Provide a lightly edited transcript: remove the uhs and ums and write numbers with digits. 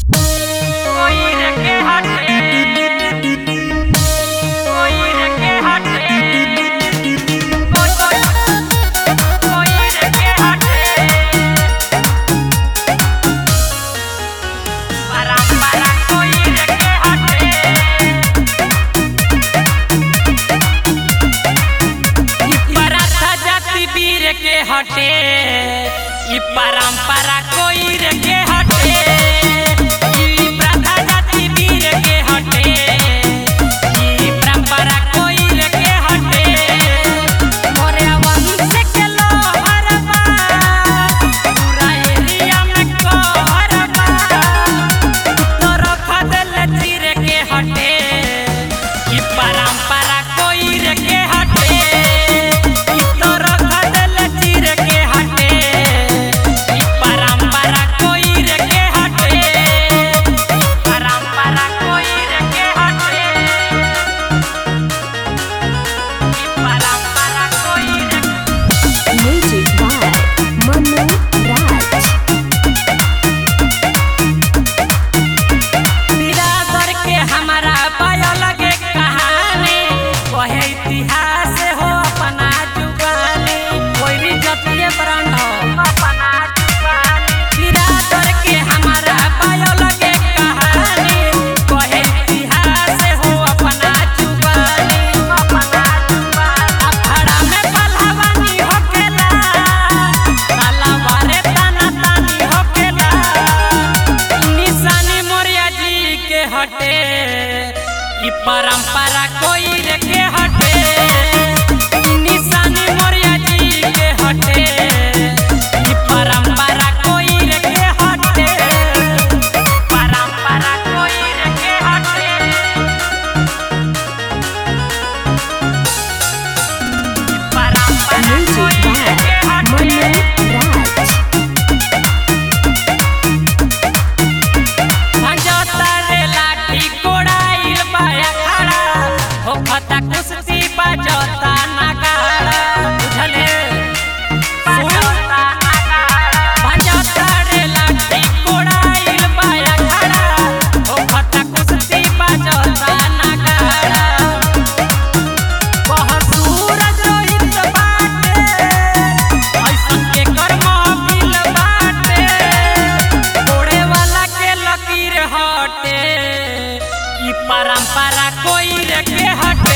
हटे ई परंपरा कोई रे के हटे ई प्रथा जाति वीर के हटे ई परंपरा कोई रे के हटे मोरे वंश के लोहर बा पूरा एरिया में कहर बा तोर खदल चीर के हटे ई परंपरा कोई रे के हटे इतिहास हो अपना जुबानी कोई भी जतिये प्राण अपना जुबानी बिरादर के हमारा बायोलॉजी कहानी कोई इतिहास हो अपना जुबानी अखाड़ा में पहलवानी होकेला तलवार ताना तानी होकेला निशानी मौर्य जी के हटे ई परंपरा कोई रे के हटे निशानी मौर्य जी के हटे ई परंपरा कोई रे के हटे परंपरा कोई रे के हटे ई परंपरा कोई रे के हटे भंजोता रे लाठी कोड़ाइल बाया खड़ा हो फता कुश्ती बजोता नगाड़ा बुझले बजोता नगाड़ा भंजोता रे लाठी कोड़ाइल बाया खड़ा हो फता कुश्ती बजोता नगाड़ा बहुत सूरज रोहित बाटे ऐसन के कर महफिल बाटे तोड़े वाला के लकीर हटे ई परंपरा कोई रे के हटे।